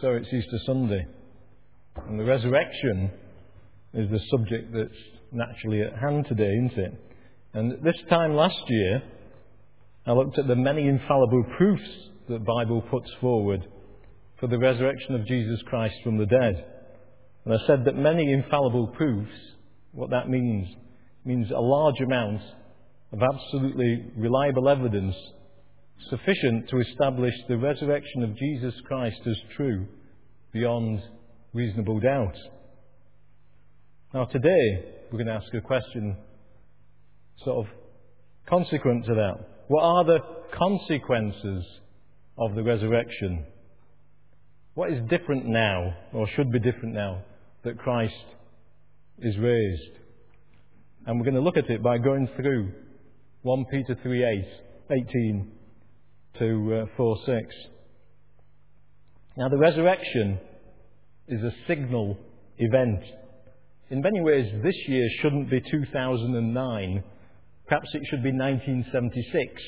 So it's Easter Sunday, and the resurrection is the subject that's naturally at hand today, isn't it? And this time last year, I looked at the many infallible proofs that the Bible puts forward for the resurrection of Jesus Christ from the dead. And I said that many infallible proofs, what that means a large amount of absolutely reliable evidence sufficient to establish the resurrection of Jesus Christ as true beyond reasonable doubt. Now today, we're going to ask a question sort of consequent to that. What are the consequences of the resurrection? What is different now, or should be different now, that Christ is raised? And we're going to look at it by going through 1 Peter 3:18 to 4:6. Now the resurrection is a signal event. In many ways, this year shouldn't be 2009. Perhaps it should be 1976.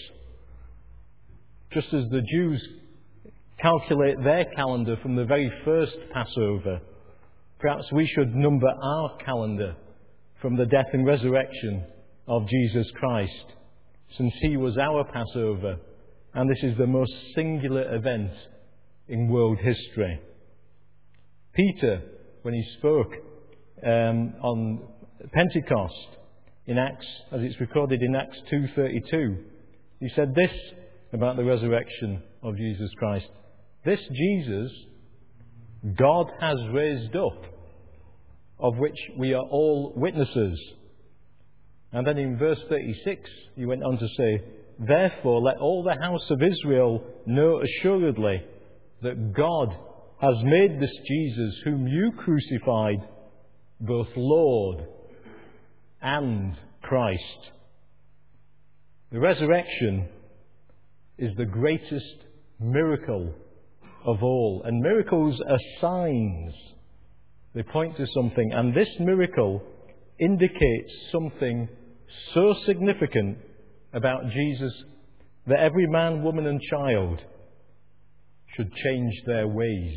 Just as the Jews calculate their calendar from the very first Passover, perhaps we should number our calendar from the death and resurrection of Jesus Christ, since He was our Passover, and this is the most singular event in world history. Peter, when he spoke on Pentecost, in Acts, as it's recorded in Acts 2:32, he said this about the resurrection of Jesus Christ: "This Jesus God has raised up, of which we are all witnesses." And then in verse 36, he went on to say, "Therefore let all the house of Israel know assuredly that God has made this Jesus, whom you crucified, both Lord and Christ." The resurrection is the greatest miracle of all. And miracles are signs. They point to something. And this miracle indicates something so significant about Jesus that every man, woman and child should change their ways.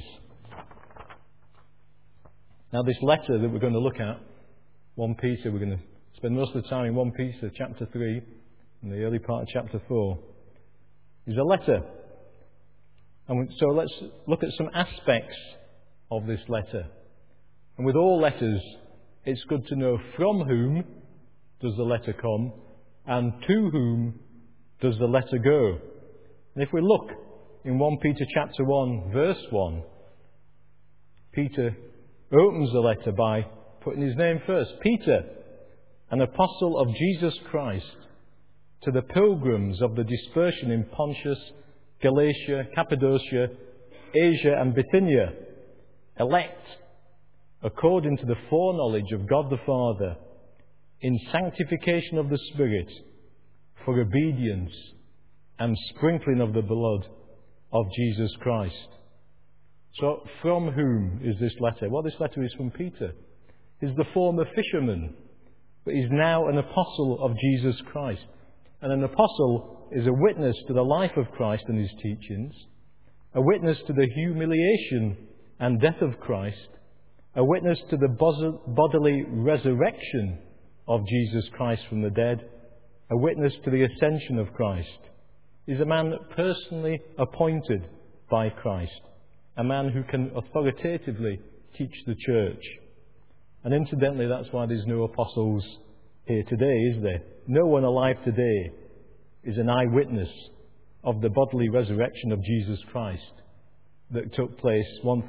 Now this letter that we're going to look at, 1 Peter, we're going to spend most of the time in 1 Peter chapter 3 and the early part of chapter 4, is a letter. And so let's look at some aspects of this letter. And with all letters, it's good to know from whom does the letter come and to whom does the letter go. And if we look in 1 Peter chapter 1, verse 1, Peter opens the letter by putting his name first. Peter, an apostle of Jesus Christ, to the pilgrims of the dispersion in Pontus, Galatia, Cappadocia, Asia and Bithynia, elect according to the foreknowledge of God the Father, in sanctification of the Spirit, for obedience and sprinkling of the blood of Jesus Christ. So, from whom is this letter? Well, this letter is from Peter. He's the former fisherman, but he's now an apostle of Jesus Christ. And an apostle is a witness to the life of Christ and His teachings, a witness to the humiliation and death of Christ, a witness to the bodily resurrection of Jesus Christ from the dead, a witness to the ascension of Christ. He's a man personally appointed by Christ, a man who can authoritatively teach the church. And incidentally, that's why there's no apostles here today, is there? No one alive today is an eyewitness of the bodily resurrection of Jesus Christ that took place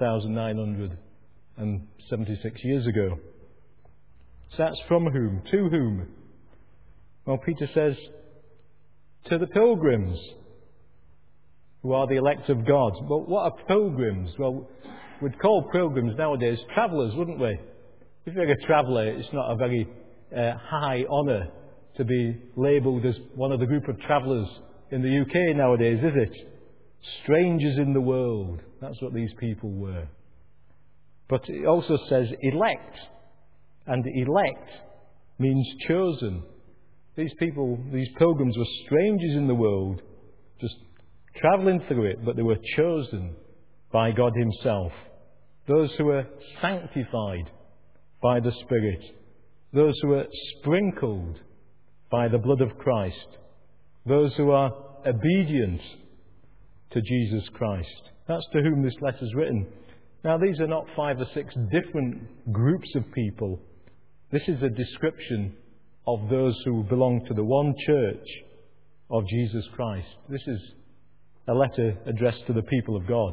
1,976 years ago. So that's from whom? To whom? Well, Peter says, to the pilgrims, who are the elect of God. Well, what are pilgrims? Well, we'd call pilgrims nowadays travellers, wouldn't we? If you're a traveller, it's not a very high honour to be labelled as one of the group of travellers in the UK nowadays, is it? Strangers in the world. That's what these people were. But it also says elect. And elect means chosen. These people, these pilgrims, were strangers in the world, just travelling through it, but they were chosen by God Himself, those who are sanctified by the Spirit, those who are sprinkled by the blood of Christ, those who are obedient to Jesus Christ. That's to whom this letter is written. Now, these are not 5 or 6 different groups of people. This is a description of those who belong to the one church of Jesus Christ. This is a letter addressed to the people of God.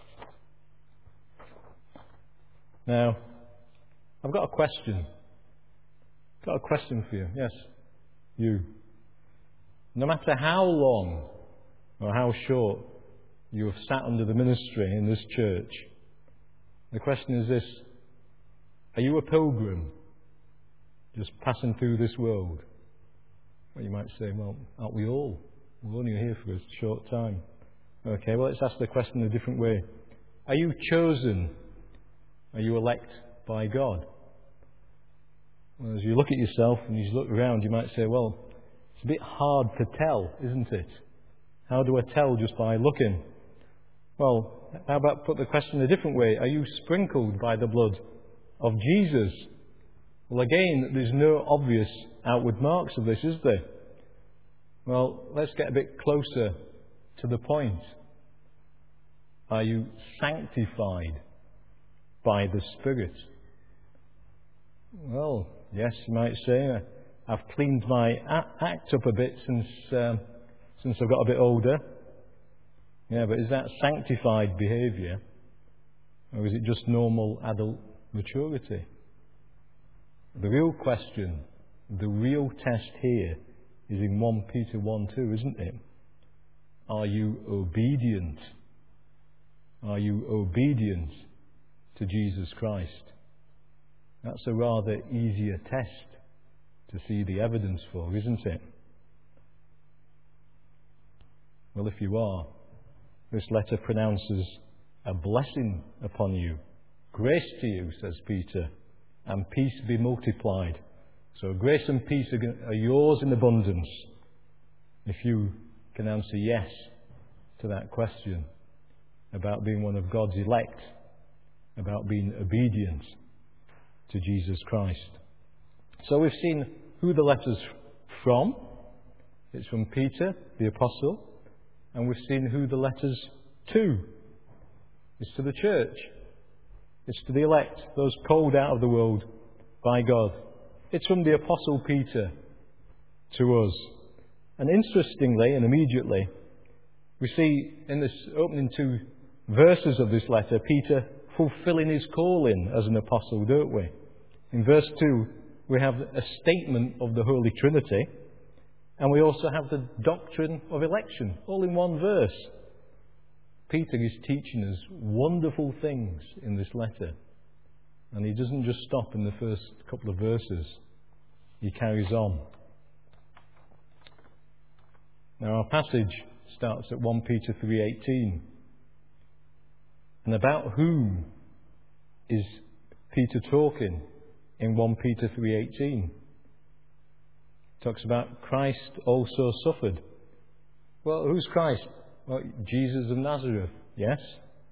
Now, I've got a question. I've got a question for you. Yes, you. No matter how long or how short you have sat under the ministry in this church, the question is this: are you a pilgrim just passing through this world? Well, you might say, well, aren't we all? We're only here for a short time. Okay, well, let's ask the question a different way. Are you chosen? Are you elect by God? Well, as you look at yourself and you look around, you might say, well, it's a bit hard to tell, isn't it? How do I tell just by looking? Well, how about put the question a different way? Are you sprinkled by the blood of Jesus? Well, again, there's no obvious outward marks of this, is there? Well, let's get a bit closer to the point. Are you sanctified by the Spirit? Well, yes, you might say, I've cleaned my act up a bit since I've got a bit older. Yeah, but is that sanctified behaviour? Or is it just normal adult maturity? The real question, the real test here is in 1 Peter 1:2, isn't it? Are you obedient? Are you obedient to Jesus Christ? That's a rather easier test to see the evidence for, isn't it? Well, if you are, this letter pronounces a blessing upon you. Grace to you, says Peter, and peace be multiplied. So grace and peace are yours in abundance if you can answer yes to that question about being one of God's elect, about being obedient to Jesus Christ. So we've seen who the letter's from. It's from Peter, the apostle. And we've seen who the letter's to. It's to the church. It's to the elect, those called out of the world by God. It's from the apostle Peter to us. And interestingly and immediately, we see in this opening 2 verses of this letter, Peter fulfilling his calling as an apostle, don't we? In verse 2, we have a statement of the Holy Trinity, and we also have the doctrine of election, all in one verse. Peter is teaching us wonderful things in this letter. And he doesn't just stop in the first couple of verses. He carries on. Now our passage starts at 1 Peter 3:18. And about whom is Peter talking in 1 Peter 3:18? Talks about Christ also suffered. Well, who's Christ? Well, Jesus of Nazareth, yes?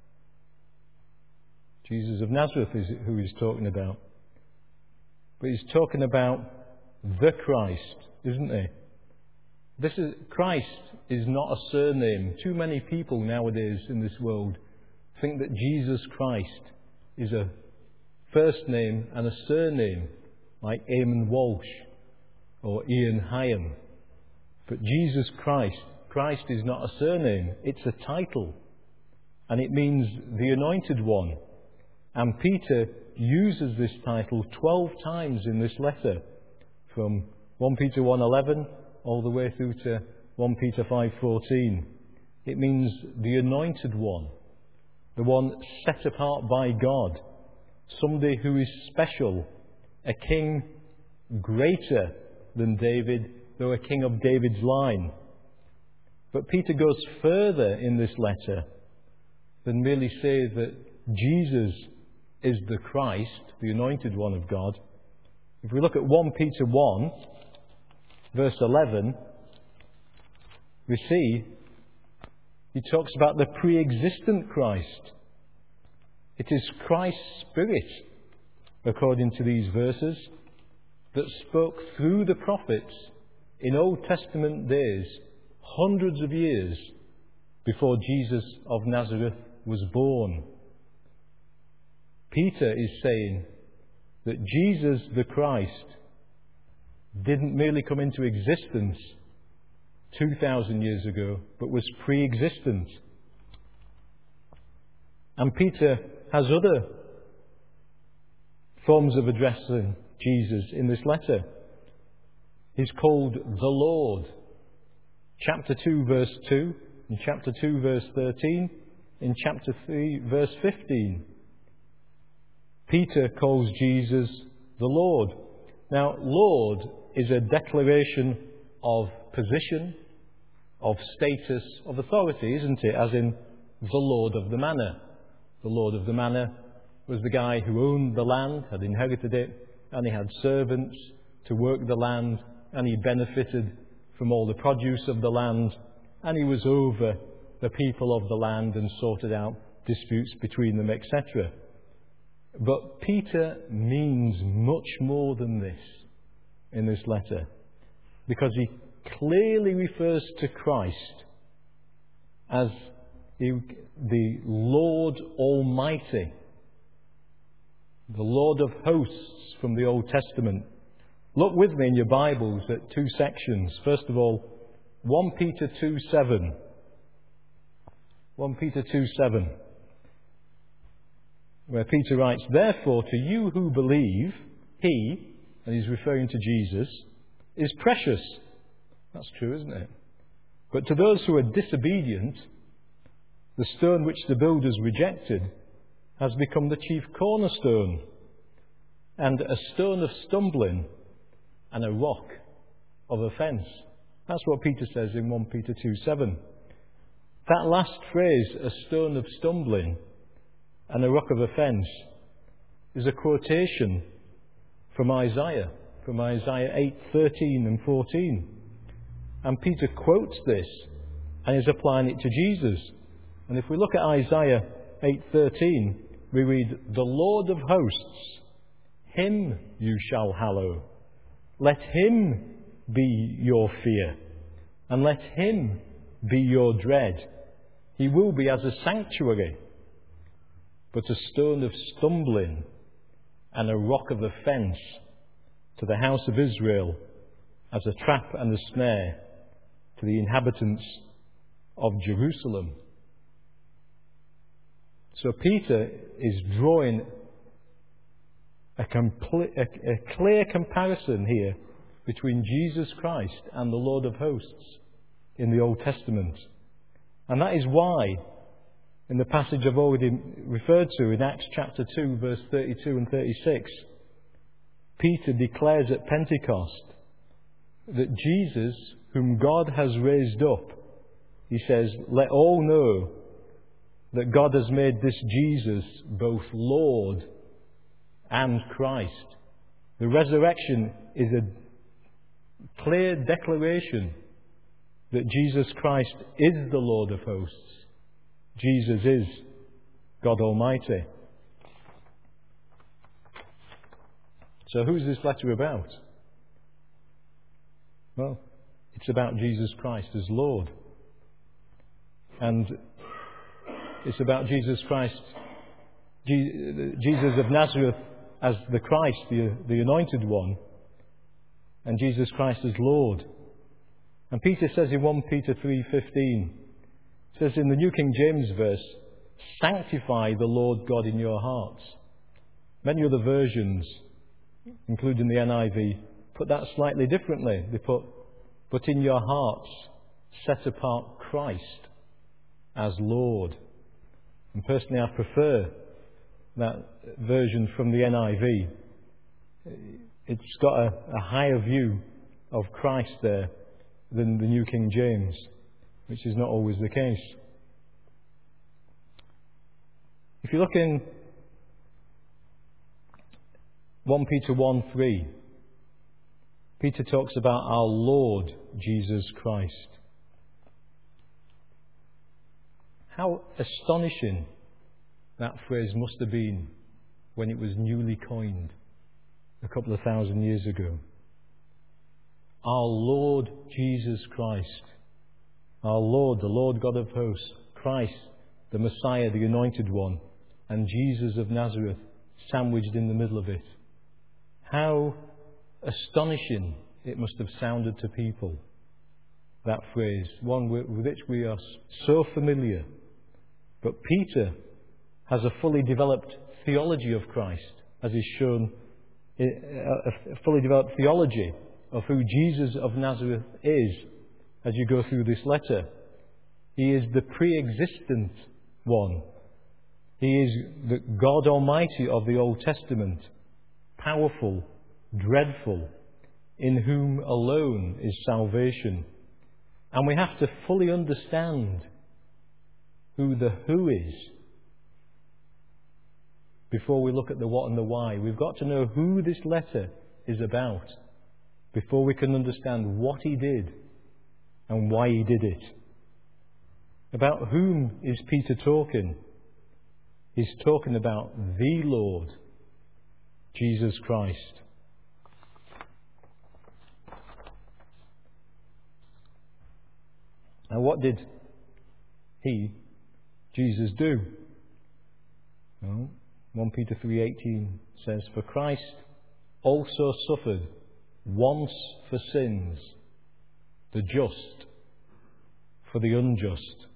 Jesus of Nazareth is who he's talking about. But he's talking about the Christ, isn't he? Christ is not a surname. Too many people nowadays in this world think that Jesus Christ is a first name and a surname, like Eamon Walsh or Ian Hyam. But Jesus Christ is not a surname, it's a title. And it means the Anointed One. And Peter uses this title 12 times in this letter, from 1 Peter 1:11 all the way through to 1 Peter 5:14. It means the Anointed One, the one set apart by God, somebody who is special, a king greater than David, though a king of David's line. But Peter goes further in this letter than merely say that Jesus is the Christ, the Anointed One of God. If we look at 1 Peter 1, verse 11, we see he talks about the pre-existent Christ. It is Christ's Spirit, according to these verses, that spoke through the prophets in Old Testament days, hundreds of years before Jesus of Nazareth was born. Peter is saying that Jesus the Christ didn't merely come into existence 2,000 years ago, but was pre-existent. And Peter has other forms of addressing Jesus in this letter. He's called the Lord. Chapter 2, verse 2, in chapter 2, verse 13, in chapter 3, verse 15. Peter calls Jesus the Lord. Now, Lord is a declaration of position, of status, of authority, isn't it? As in the Lord of the manor. The Lord of the manor was the guy who owned the land, had inherited it, and he had servants to work the land, and he benefited from all the produce of the land, and he was over the people of the land and sorted out disputes between them, etc. But Peter means much more than this in this letter, because he clearly refers to Christ as the Lord Almighty, the Lord of hosts from the Old Testament. Look with me in your Bibles at two sections. First of all, 1 Peter 2:7. 1 Peter 2:7. Where Peter writes, "Therefore to you who believe, he," and he's referring to Jesus, "is precious." That's true, isn't it? "But to those who are disobedient, the stone which the builders rejected has become the chief cornerstone, and a stone of stumbling and a rock of offence." That's what Peter says in 1 Peter 2:7. That last phrase, a stone of stumbling and a rock of offence, is a quotation from Isaiah 8:13 and 14. And Peter quotes this and is applying it to Jesus. And if we look at Isaiah 8:13, we read, "The Lord of hosts, him you shall hallow. Let him be your fear, and let him be your dread. He will be as a sanctuary, but a stone of stumbling and a rock of offence to the house of Israel, as a trap and a snare to the inhabitants of Jerusalem." So Peter is drawing a clear comparison here between Jesus Christ and the Lord of hosts in the Old Testament. And that is why, in the passage I've already referred to in Acts chapter 2, verse 32 and 36, Peter declares at Pentecost that Jesus, whom God has raised up, he says, "Let all know that God has made this Jesus both Lord and Christ." The resurrection is a clear declaration that Jesus Christ is the Lord of hosts. Jesus is God Almighty. So who is this letter about? Well, it's about Jesus Christ as Lord. And it's about Jesus Christ, Jesus of Nazareth as the Christ, the anointed one, and Jesus Christ as Lord. And Peter says in 1 Peter 3:15, says in the New King James verse, "Sanctify the Lord God in your hearts." Many other versions, including the NIV, put that slightly differently. They put, "But in your hearts set apart Christ as Lord." And personally I prefer that version from the NIV. It's got a higher view of Christ there than the New King James, which is not always the case. If you look in 1 Peter 1:3, Peter talks about our Lord Jesus Christ. How astonishing that phrase must have been when it was newly coined a couple of thousand years ago. Our Lord Jesus Christ, our Lord, the Lord God of hosts, Christ, the Messiah, the Anointed One, and Jesus of Nazareth sandwiched in the middle of it. How astonishing it must have sounded to people, that phrase, one with which we are so familiar. But Peter has a fully developed theology of Christ, as is shown, a fully developed theology of who Jesus of Nazareth is as you go through this letter. He is the pre-existent one. He is the God Almighty of the Old Testament, powerful, dreadful, in whom alone is salvation. And we have to fully understand who the who is before we look at the what and the why. We've got to know who this letter is about before we can understand what he did and why he did it. About whom is Peter talking? He's talking about the Lord, Jesus Christ. Now, what did he, Jesus, do? Well, 1 Peter 3:18 says, "For Christ also suffered once for sins, the just for the unjust."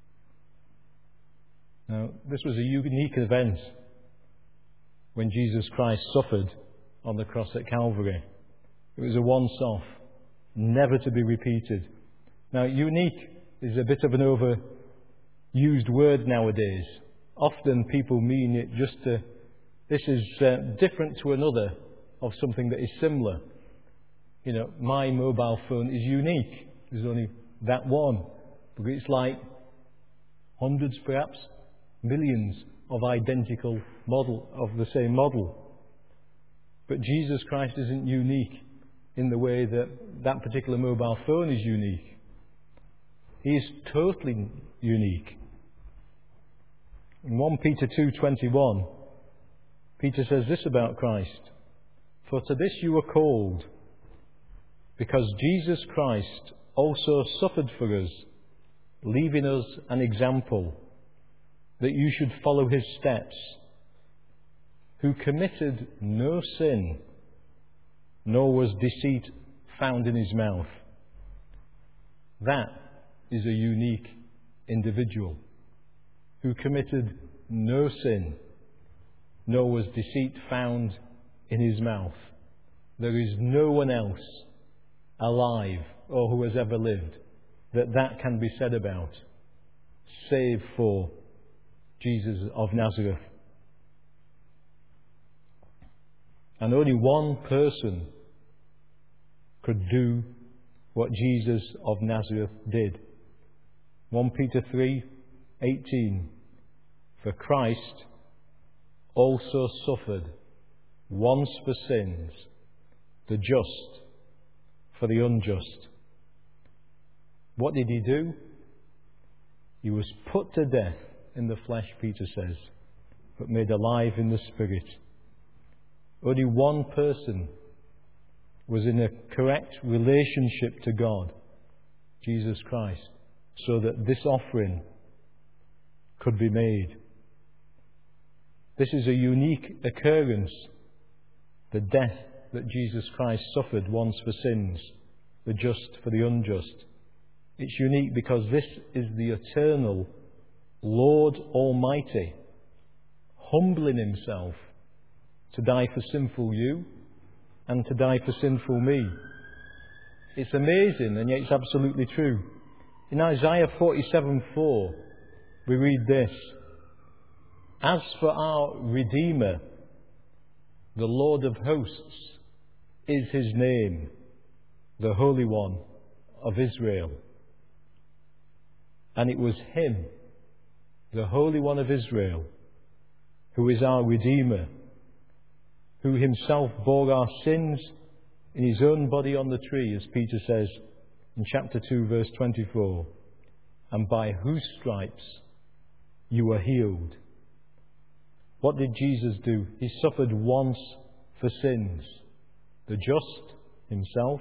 Now, this was a unique event when Jesus Christ suffered on the cross at Calvary. It was a once-off, never to be repeated. Now, unique is a bit of an overused word nowadays. Often people mean it just to, this is different to another of something that is similar. You know, my mobile phone is unique. There's only that one. But it's like hundreds, perhaps, millions of identical of the same model. But Jesus Christ isn't unique in the way that that particular mobile phone is unique. He is totally unique. In 1 Peter 2:21, Peter says this about Christ: "For to this you were called, because Jesus Christ also suffered for us, leaving us an example, that you should follow his steps, who committed no sin, nor was deceit found in his mouth." That is a unique individual who committed no sin, nor was deceit found in his mouth. There is no one else alive or who has ever lived that can be said about, save for Jesus of Nazareth. And only one person could do what Jesus of Nazareth did. 1 Peter 3:18, "For Christ also suffered once for sins, the just for the unjust." What did he do? He was put to death in the flesh, Peter says, but made alive in the spirit. Only one person was in a correct relationship to God, Jesus Christ, so that this offering could be made. This is a unique occurrence, the death that Jesus Christ suffered once for sins, the just for the unjust. It's unique because this is the eternal Lord Almighty, humbling himself to die for sinful you and to die for sinful me. It's amazing, and yet it's absolutely true. In Isaiah 47:4, we read this: "As for our Redeemer, the Lord of hosts is his name, the Holy One of Israel." And it was him, the Holy One of Israel, who is our Redeemer, who himself bore our sins in his own body on the tree, as Peter says in chapter 2, verse 24, "and by whose stripes you were healed." What did Jesus do? He suffered once for sins. The just himself,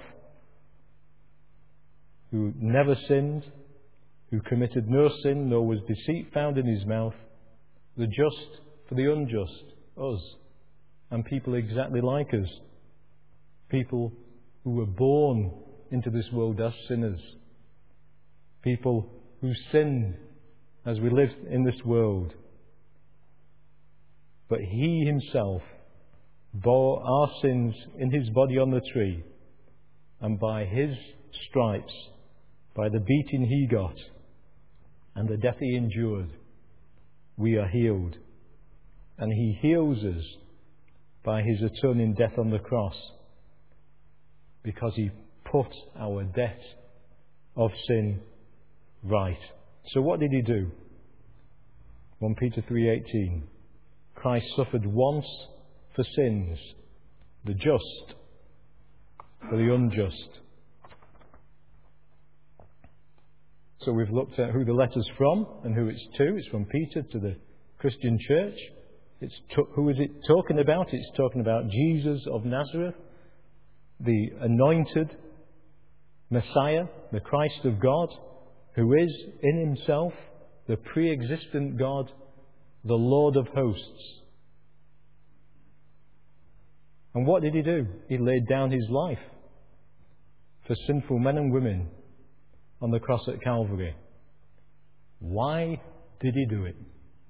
who never sinned, who committed no sin, nor was deceit found in his mouth. The just for the unjust, us, and people exactly like us. People who were born into this world as sinners. People who sinned as we lived in this world. But he himself bore our sins in his body on the tree, and by his stripes, by the beating he got, and the death he endured, we are healed. And he heals us by his atoning death on the cross, because he put our debt of sin right. So what did he do? 1 Peter 3:18. Christ suffered once for sins, the just for the unjust. So we've looked at who the letter's from and who it's to. It's from Peter to the Christian church. Who is it talking about? It's talking about Jesus of Nazareth, the anointed Messiah, the Christ of God, who is in himself the pre-existent God, the Lord of hosts. And what did he do? He laid down his life for sinful men and women on the cross at Calvary. Why did he do it?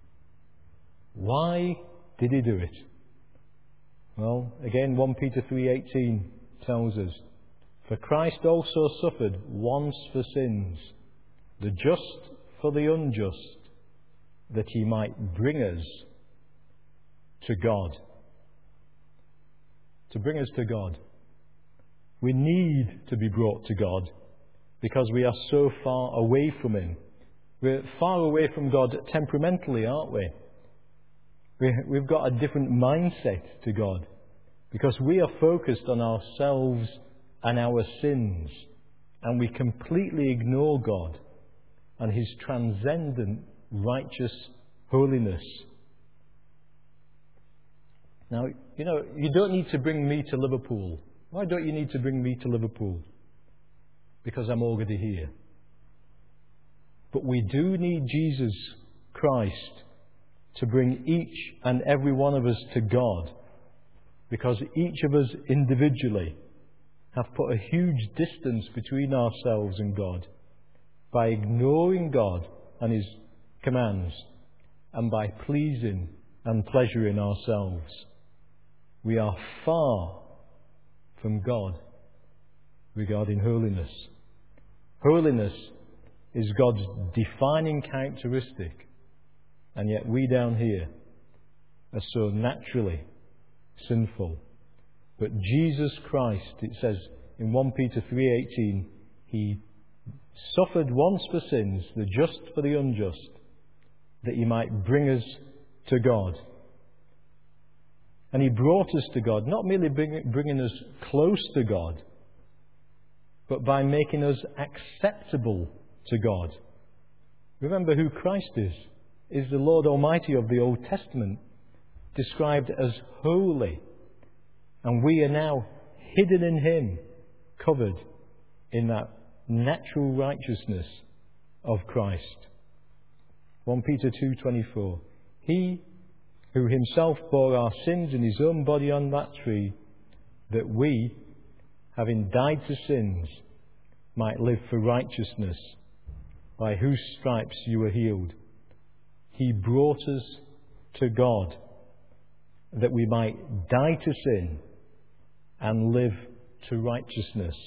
Why did he do it? Well, again, 1 Peter 3:18 tells us, for Christ also suffered once for sins, the just for the unjust, that he might bring us to God. To bring us to God. We need to be brought to God because we are so far away from him. We're far away from God temperamentally, aren't we? We've got a different mindset to God because we are focused on ourselves and our sins, and we completely ignore God and his transcendent righteous holiness. Now, you don't need to bring me to Liverpool. Why don't you need to bring me to Liverpool? Because I'm already here. But we do need Jesus Christ to bring each and every one of us to God, because each of us individually have put a huge distance between ourselves and God by ignoring God and his commands and by pleasing and pleasuring ourselves. We are far from God regarding holiness. Holiness is God's defining characteristic, and yet we down here are so naturally sinful. But Jesus Christ, it says in 1 Peter 3:18, he suffered once for sins, the just for the unjust, that he might bring us to God. And he brought us to God, not merely bringing us close to God, but by making us acceptable to God. Remember who Christ is the Lord Almighty of the Old Testament, described as holy. And we are now hidden in him, covered in that natural righteousness of Christ. 1 Peter 2:24. He who himself bore our sins in his own body on that tree, that we, having died to sins, might live for righteousness, by whose stripes you were healed. He brought us to God, that we might die to sin and live to righteousness,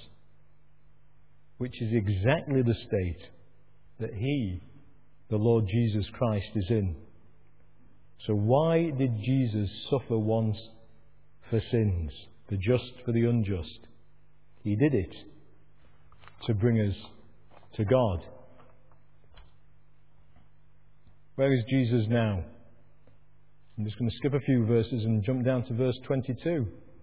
which is exactly the state that he, the Lord Jesus Christ, is in. So why did Jesus suffer once for sins, the just for the unjust? He did it to bring us to God. Where is Jesus now? I'm just going to skip a few verses and jump down to verse 22.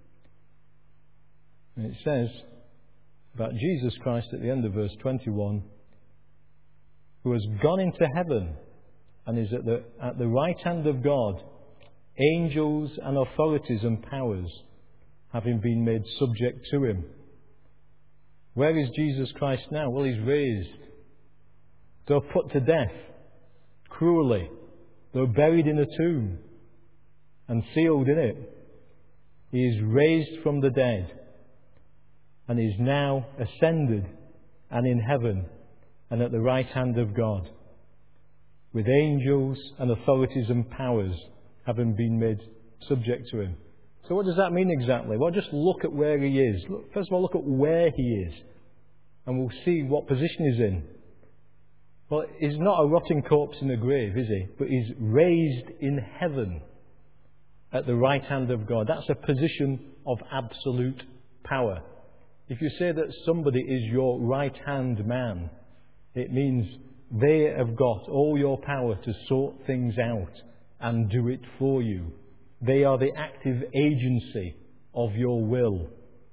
And it says about Jesus Christ at the end of verse 21, who has gone into heaven and is at the right hand of God, angels and authorities and powers having been made subject to him. Where is Jesus Christ now? Well, he's raised. Though put to death cruelly, though buried in a tomb and sealed in it, he is raised from the dead and is now ascended and in heaven and at the right hand of God, with angels and authorities and powers having been made subject to him. So what does that mean exactly? Well, just look at where he is. First of all, look at where he is, and we'll see what position he's in. Well, he's not a rotting corpse in a grave, is he? But he's raised in heaven at the right hand of God. That's a position of absolute power. If you say that somebody is your right hand man, it means they have got all your power to sort things out and do it for you. They are the active agency of your will.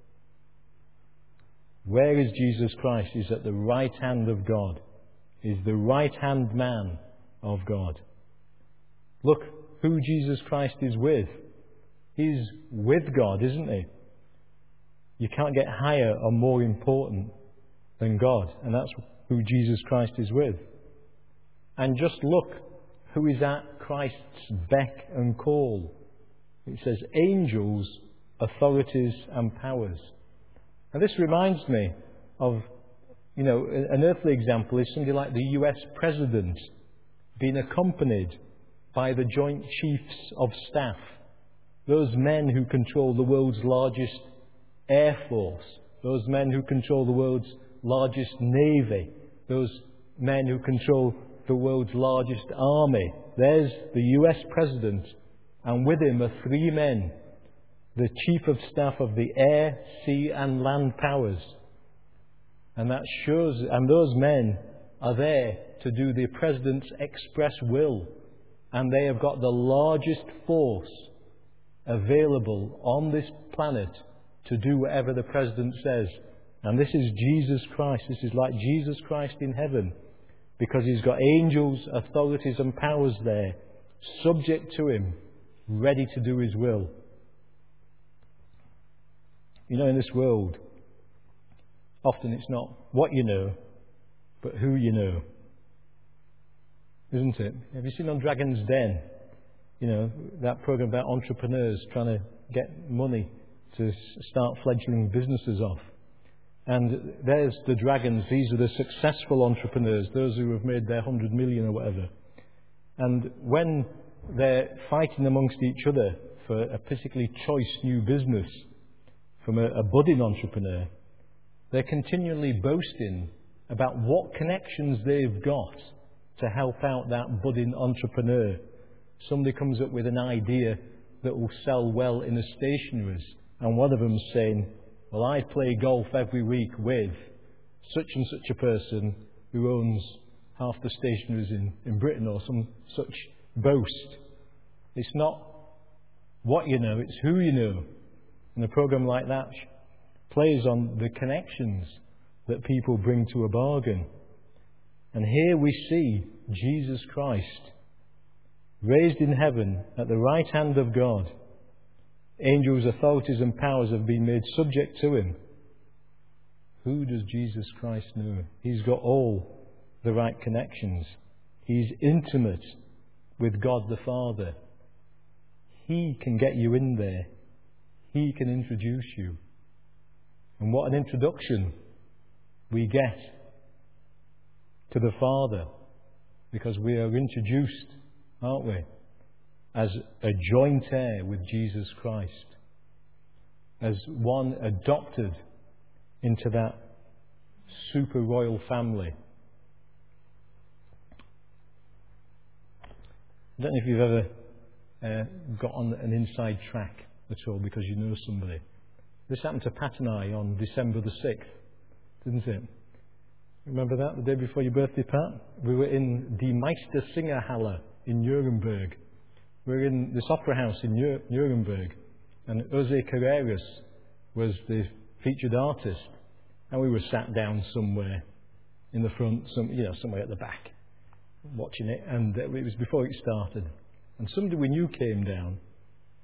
Where is Jesus Christ? He's at the right hand of God. He's the right hand man of God. Look who Jesus Christ is with. He's with God, isn't he? You can't get higher or more important than God, and that's who Jesus Christ is with. And just look who is at Christ's beck and call. It says angels, authorities and powers. And this reminds me of, an earthly example is somebody like the US President being accompanied by the Joint Chiefs of Staff, those men who control the world's largest air force, those men who control the world's largest navy, those men who control the world's largest army. There's the US President, and with him are three men, the Chief of Staff of the air, sea and land powers. And that shows, and those men are there to do the President's express will, and they have got the largest force available on this planet to do whatever the President says. And this is Jesus Christ. This is like Jesus Christ in heaven, because he's got angels, authorities and powers there, subject to him, ready to do his will. In this world, often it's not what you know, but who you know. Isn't it? Have you seen on Dragon's Den, that program about entrepreneurs trying to get money to start fledgling businesses off? And there's the dragons. These are the successful entrepreneurs, those who have made their 100 million or whatever. And when they're fighting amongst each other for a particularly choice new business from a budding entrepreneur, they're continually boasting about what connections they've got to help out that budding entrepreneur. Somebody comes up with an idea that will sell well in a stationery's, and one of them's saying, well, I play golf every week with such and such a person who owns half the stationeries in Britain, or some such boast. It's not what you know, it's who you know. And a program like that plays on the connections that people bring to a bargain. And here we see Jesus Christ, raised in heaven at the right hand of God. Angels, authorities and powers have been made subject to him. Who does Jesus Christ know? He's got all the right connections. He's intimate with God the Father. He can get you in there. He can introduce you. And what an introduction we get to the Father, because we are introduced, aren't we, as a joint heir with Jesus Christ, as one adopted into that super royal family. I don't know if you've ever got on an inside track at all because you know somebody. This happened to Pat and I on December the 6th, didn't it? Remember that, the day before your birthday, Pat? We were in Die Meistersingerhalle in Nuremberg. We were in this opera house in Nuremberg, and Jose Carreras was the featured artist, and we were sat down somewhere in the front, somewhere at the back, watching it, and it was before it started. And somebody we knew came down,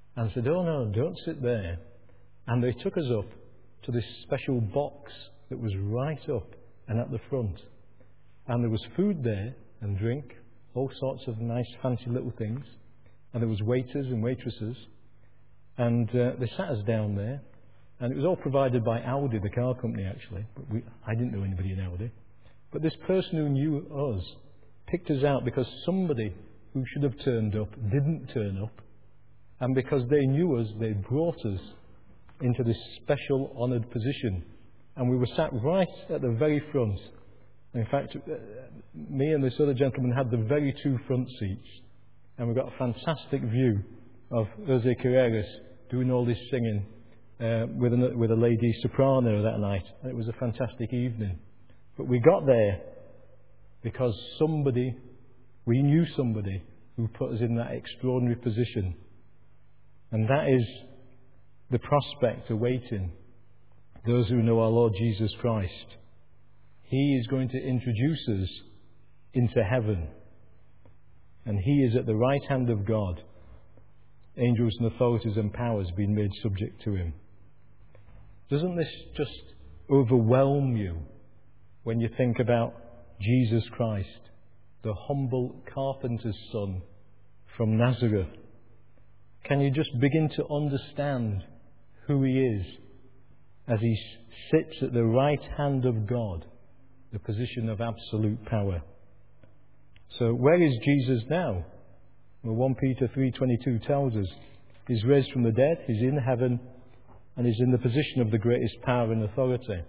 and said, "Oh no, don't sit there." And they took us up to this special box that was right up and at the front. And there was food there and drink, all sorts of nice fancy little things. And there was waiters and waitresses. And they sat us down there. And it was all provided by Audi, the car company actually. But I didn't know anybody in Audi. But this person who knew us picked us out because somebody who should have turned up didn't turn up. And because they knew us, they brought us into this special honoured position. And we were sat right at the very front. In fact, me and this other gentleman had the very two front seats. And we got a fantastic view of Jose Carreras doing all this singing with a lady soprano that night. And it was a fantastic evening. But we got there because we knew somebody who put us in that extraordinary position. And that is the prospect awaiting those who know our Lord Jesus Christ. He is going to introduce us into heaven. And He is at the right hand of God. Angels and authorities and powers being made subject to Him. Doesn't this just overwhelm you when you think about Jesus Christ, the humble carpenter's son from Nazareth? Can you just begin to understand who He is as He sits at the right hand of God, the position of absolute power? So where is Jesus now? Well, 1 Peter 3:22 tells us He's raised from the dead, He's in heaven, and He's in the position of the greatest power and authority.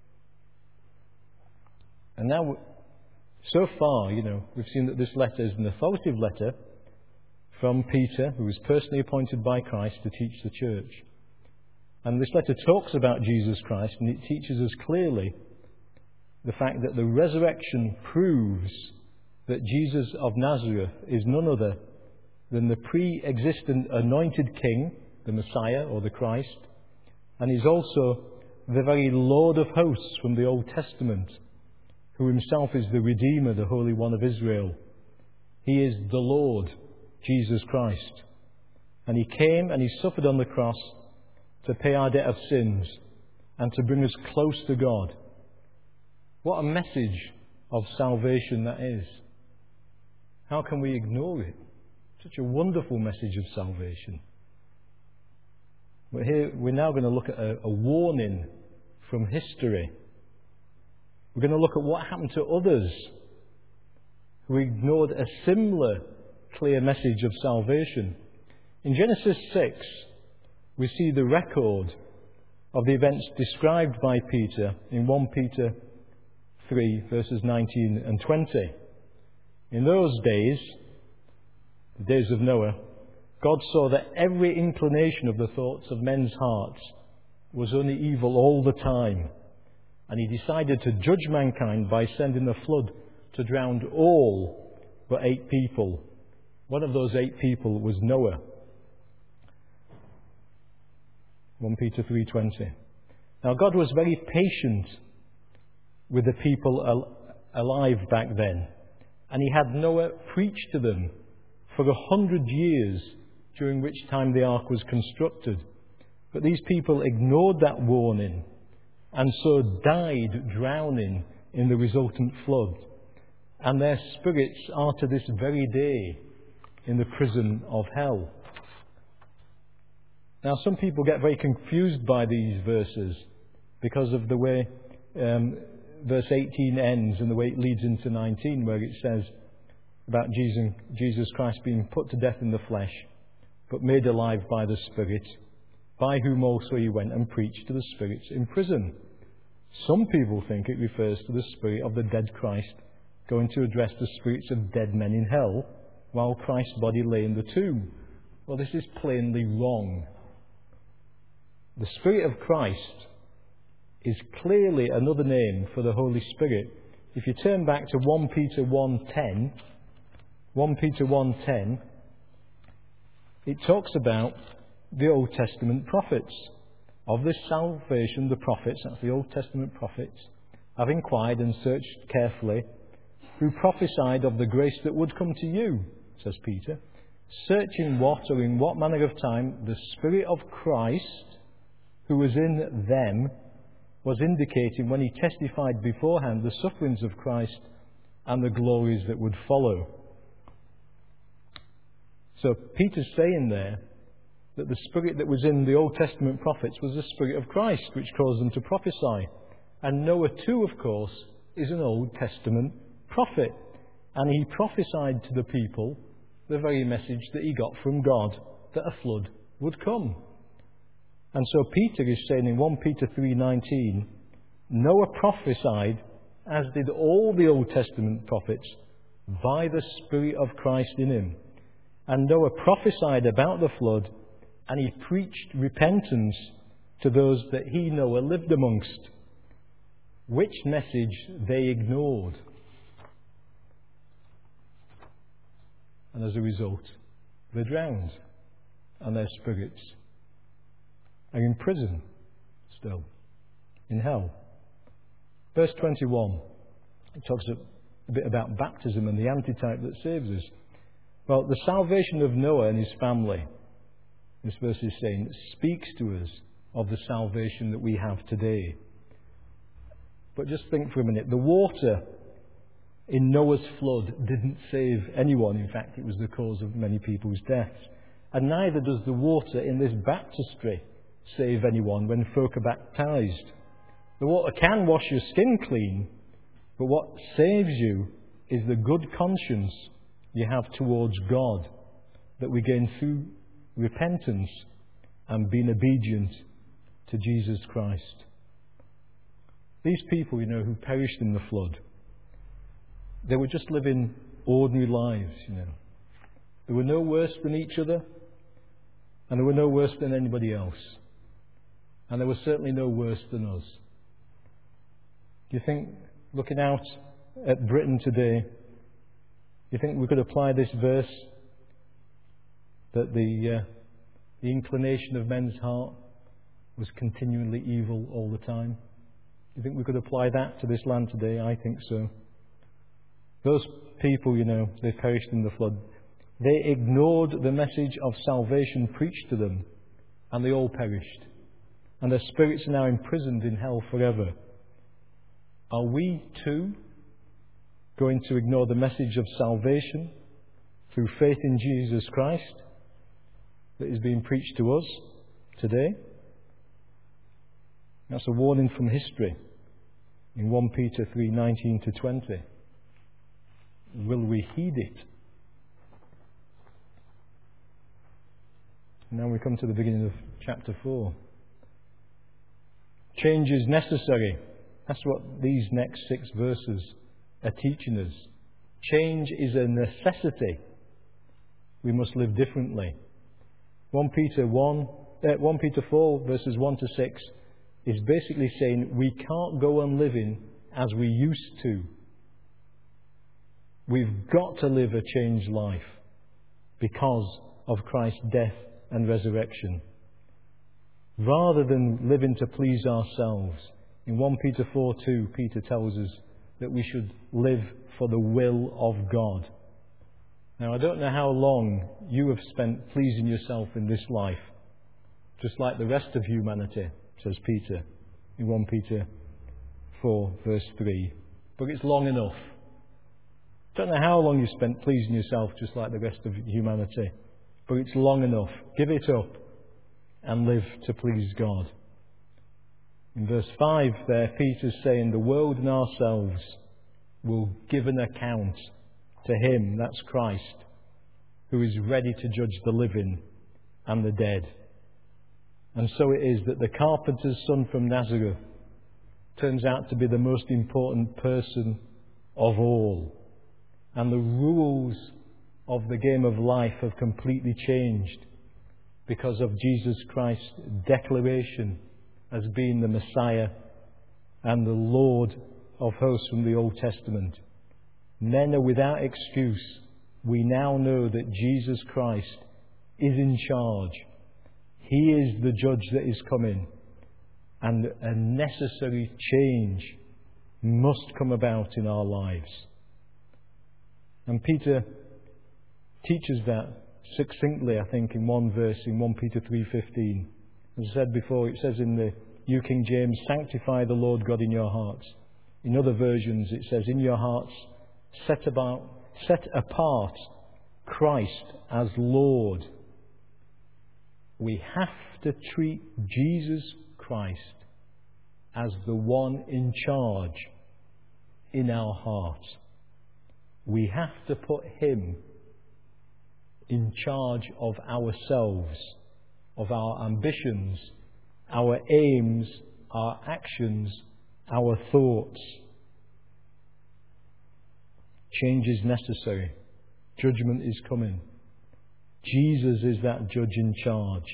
And now, so far, we've seen that this letter is an authoritative letter from Peter, who was personally appointed by Christ to teach the church. And this letter talks about Jesus Christ, and it teaches us clearly the fact that the resurrection proves that Jesus of Nazareth is none other than the pre-existent anointed King, the Messiah or the Christ, and He's also the very Lord of hosts from the Old Testament, who Himself is the Redeemer, the Holy One of Israel. He is the Lord, Jesus Christ. And He came and He suffered on the cross to pay our debt of sins and to bring us close to God. What a message of salvation that is. How can we ignore it? Such a wonderful message of salvation. But here we're now going to look at a warning from history. We're going to look at what happened to others who ignored a similar clear message of salvation. In Genesis 6, we see the record of the events described by Peter in 1 Peter 3, verses 19 and 20. In those days, the days of Noah, God saw that every inclination of the thoughts of men's hearts was only evil all the time. And He decided to judge mankind by sending a flood to drown all but 8 people. One of those 8 people was Noah. 1 Peter 3:20. Now God was very patient with the people alive back then. And He had Noah preach to them for 100 years, during which time the ark was constructed. But these people ignored that warning and so died drowning in the resultant flood. And their spirits are to this very day in the prison of hell. Now, some people get very confused by these verses because of the way verse 18 ends and the way it leads into 19, where it says about Jesus Christ being put to death in the flesh, but made alive by the Spirit, by whom also He went and preached to the spirits in prison. Some people think it refers to the spirit of the dead Christ going to address the spirits of dead men in hell while Christ's body lay in the tomb. Well, this is plainly wrong. The Spirit of Christ is clearly another name for the Holy Spirit. If you turn back to 1 Peter 1:10, 1 Peter 1:10, it talks about the Old Testament prophets. Of this salvation, the prophets, that's the Old Testament prophets, have inquired and searched carefully, who prophesied of the grace that would come to you, says Peter, searching what or in what manner of time the Spirit of Christ, who was in them, was indicating when he testified beforehand the sufferings of Christ and the glories that would follow. So Peter's saying there that the Spirit that was in the Old Testament prophets was the Spirit of Christ, which caused them to prophesy. And Noah too, of course, is an Old Testament prophet. And he prophesied to the people the very message that he got from God, that a flood would come. And so Peter is saying in 1 Peter 3:19, Noah prophesied, as did all the Old Testament prophets, by the Spirit of Christ in him. And Noah prophesied about the flood, and he preached repentance to those that he, Noah, lived amongst, which message they ignored. And as a result, they drowned, and their spirits are in prison still, in hell. Verse 21, it talks a bit about baptism and the antitype that saves us. Well, the salvation of Noah and his family, this verse is saying, speaks to us of the salvation that we have today. But just think for a minute. The water in Noah's flood didn't save anyone. In fact, it was the cause of many people's deaths. And neither does the water in this baptistry save anyone when folk are baptized. The water can wash your skin clean, but what saves you is the good conscience you have towards God that we gain through repentance and being obedient to Jesus Christ. These people, who perished in the flood, they were just living ordinary lives, They were no worse than each other, and they were no worse than anybody else. And they were certainly no worse than us. Do you think, looking out at Britain today, you think we could apply this verse, that the inclination of men's heart was continually evil all the time? Do you think we could apply that to this land today? I think so. Those people, they perished in the flood. They ignored the message of salvation preached to them, and they all perished. And their spirits are now imprisoned in hell forever. Are we too going to ignore the message of salvation through faith in Jesus Christ that is being preached to us today? That's a warning from history in 1 Peter 3:19-20. Will we heed it? Now we come to the beginning of chapter 4. Change is necessary. That's what these next 6 verses are teaching us. Change is a necessity. We must live differently. 1 Peter 4 verses 1-6 is basically saying we can't go on living as we used to. We've got to live a changed life because of Christ's death and resurrection. Rather than living to please ourselves, in 1 Peter 4:2, Peter tells us that we should live for the will of God. Now, I don't know how long you have spent pleasing yourself in this life, just like the rest of humanity, says Peter in 1 Peter 4, verse 3. But it's long enough. I don't know how long you spent pleasing yourself just like the rest of humanity, but it's long enough. Give it up and live to please God. In verse 5 there, Peter's saying the world and ourselves will give an account to Him, that's Christ, who is ready to judge the living and the dead. And so it is that the carpenter's son from Nazareth turns out to be the most important person of all. And the rules of the game of life have completely changed because of Jesus Christ's declaration as being the Messiah and the Lord of hosts from the Old Testament. Men are without excuse. We now know that Jesus Christ is in charge. He is the judge that is coming. And a necessary change must come about in our lives. And Peter teaches that succinctly, I think, in one verse in 1 Peter 3:15. As I said before, it says in the New King James, "Sanctify the Lord God in your hearts." In other versions, it says, "In your hearts, set apart Christ as Lord." We have to treat Jesus Christ as the one in charge in our hearts. We have to put Him in charge of ourselves, of our ambitions, our aims, our actions, our thoughts. Change is necessary. Judgment is coming. Jesus is that judge in charge.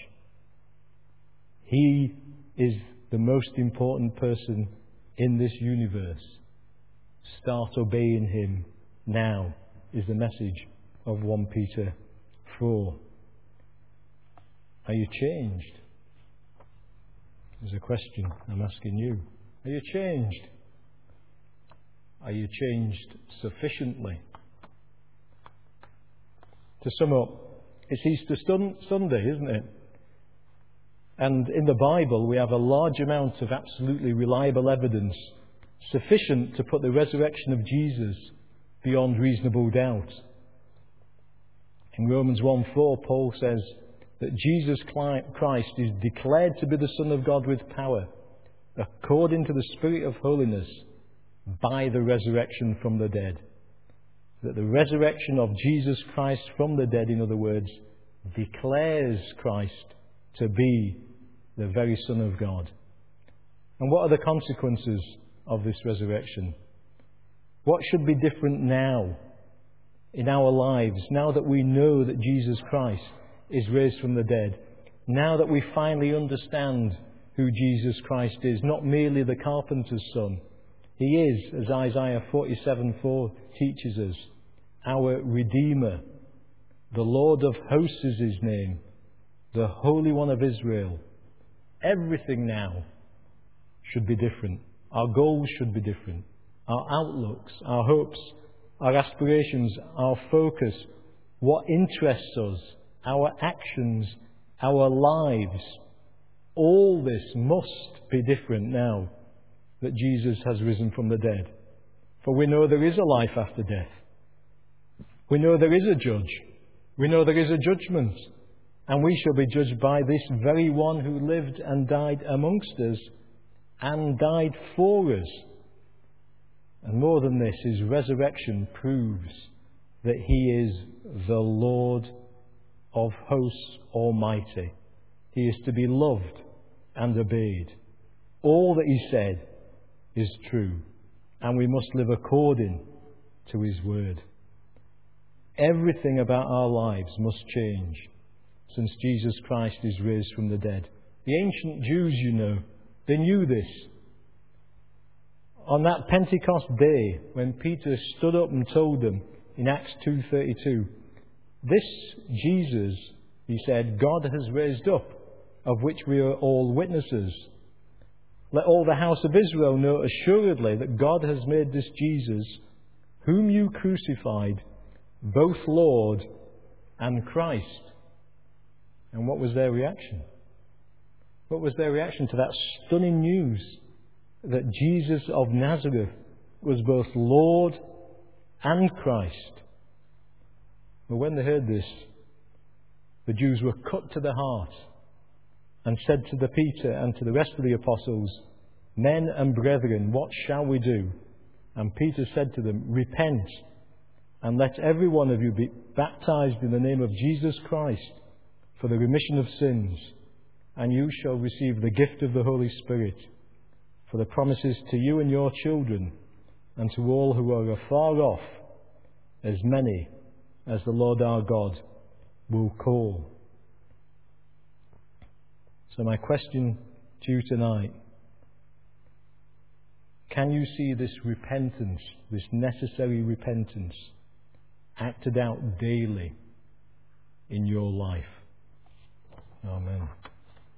He is the most important person in this universe. Start obeying Him now, is the message of 1 Peter 4. Are you changed? Is a question I'm asking you. Are you changed? Are you changed sufficiently? To sum up, it's Easter Sunday, isn't it? And in the Bible we have a large amount of absolutely reliable evidence, sufficient to put the resurrection of Jesus beyond reasonable doubt. In Romans 1:4, Paul says that Jesus Christ is declared to be the Son of God with power, according to the Spirit of holiness, by the resurrection from the dead. That the resurrection of Jesus Christ from the dead, in other words, declares Christ to be the very Son of God. And what are the consequences of this resurrection? What should be different now in our lives, now that we know that Jesus Christ is raised from the dead, now that we finally understand who Jesus Christ is, not merely the carpenter's son? He is, as Isaiah 47:4 teaches us, our Redeemer. The Lord of hosts is His name, the Holy One of Israel. Everything now should be different. Our goals should be different. Our outlooks, our hopes, our aspirations, our focus, what interests us, our actions, our lives, all this must be different now that Jesus has risen from the dead. For we know there is a life after death. We know there is a judge. We know there is a judgment. And we shall be judged by this very one who lived and died amongst us and died for us. And more than this, His resurrection proves that He is the Lord of hosts Almighty. He is to be loved and obeyed. All that He said is true, and we must live according to His word. Everything about our lives must change since Jesus Christ is raised from the dead. The ancient Jews, you know, they knew this. On that Pentecost day, when Peter stood up and told them in Acts 2:32, "This Jesus," he said, "God has raised up, of which we are all witnesses. Let all the house of Israel know assuredly that God has made this Jesus, whom you crucified, both Lord and Christ." And what was their reaction? What was their reaction to that stunning news that Jesus of Nazareth was both Lord and Christ? Well, when they heard this, the Jews were cut to the heart and said to Peter and to the rest of the apostles, "Men and brethren, what shall we do?" And Peter said to them, "Repent, and let every one of you be baptized in the name of Jesus Christ for the remission of sins, and you shall receive the gift of the Holy Spirit. For the promises to you and your children, and to all who are afar off, as many as the Lord our God will call." So my question to you tonight: can you see this repentance, this necessary repentance, acted out daily in your life? Amen.